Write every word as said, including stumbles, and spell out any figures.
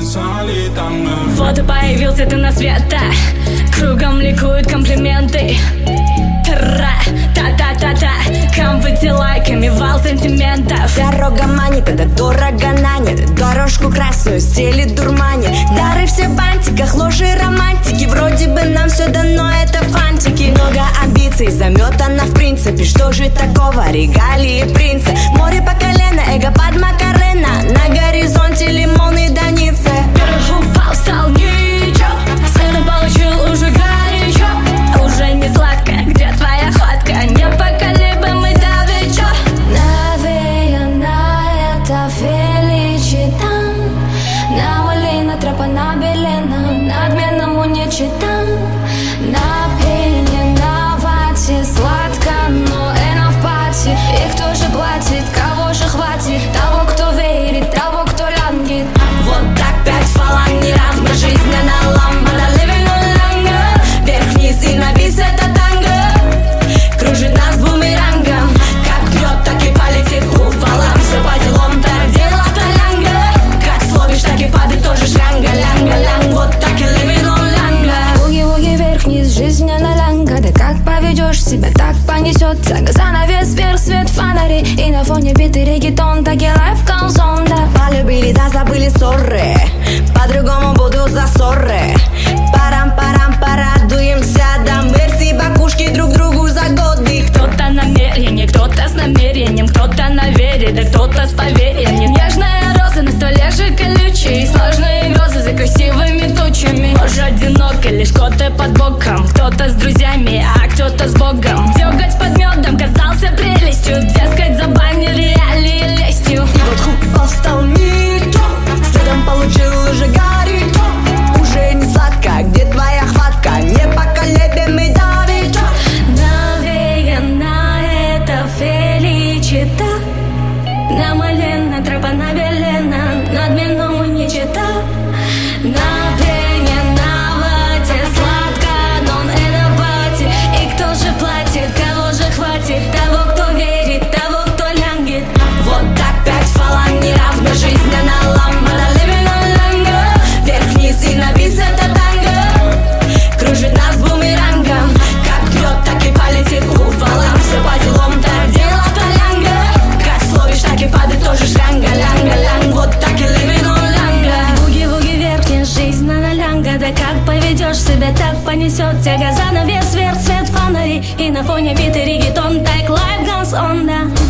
танцевали танго. Вот и появился ты на свет, да. Кругом ликуют комплименты. Та-та-та-та, комфорти лайками, вал сантиментов. Дорога манит, это дорого нанят. Дорожку красную стелит дурманит. Дары все в бантиках, ложи романтики. Вроде бы нам все дано, это фантики. Много амбиций, заметано в принципе. Что же такого, регалии принца? Море по колено, эго под Макарена. На горизонте лимоны даницы. Вверх упал, стал ничего. Сына получил уже горячо. Уже не сладко, где твоя хватка? Непоколебимый давеча. Навеяна это феличита. Навалена тропа набелена. Надменному не читам. Напенена в вате. Сладко, но эна в пати. И кто же платит, кого же хватит? Того, кто верит, того, кто лангит. Вот так пять фаланг неравно. Жизненно ламбада, living on longer. Вверх-вниз и на бис это танго. Кружит нас бумерангом. Как пьет, так и полетит куполом. Все по делам, так дело талянга. Как словишь, так и падает тоже шлянга. Лянга-лянг, вот так и living on longer. Буги-буги вверх-вниз, жизнь не на лянга. Да как поведешь себя, так понесет тяга. Занавес вверх, свет фонари. И на фоне битый регетон, так и лайф колсон, да. Полюбили, да забыли ссоры. По-другому будут засоры. Парам-парам, порадуемся. Да мерси, бакушки друг другу за годы. Кто-то намерение, кто-то с намерением, кто-то на вере, да кто-то с поверьем. Нежная роза на столе же колючий. Сложные грозы за красивыми тучами. Тоже одиноко, лишь коты под боком. Кто-то с друзьями, а кто-то с Богом. Дёготь под медом казался прелестью. Дескать, забанили реалии лестью. Вот хуп, встал никто. Следом получил уже горячо. Уже не сладко, где твоя хватка? Непоколебимый давеча. Навеяна это феличита. Намалена тропа набелена. Надменному не чита. Напенена в вате. Сладко, но эна в пати. И кто же платит, кого же хватит? Того, кто верит, того, кто лянгит. Вот так пять фаланг неравно. Жизненно ламбада, living on longer. Вверх-вниз и на бис это танго. Кружит нас бумерангом. Как пьет, так и полетит куполом. Все по делам, так дело талянга. Как словишь, так и падает тоже шлянга. Лянга-лянг, вот так и living on longer. Буги-буги вверх-вниз, жизнь на лянга. Да как поведешь себя, так понесет тяга. Занавес вверх, свет фонари. И на фоне битый регетон, так life goes on, да.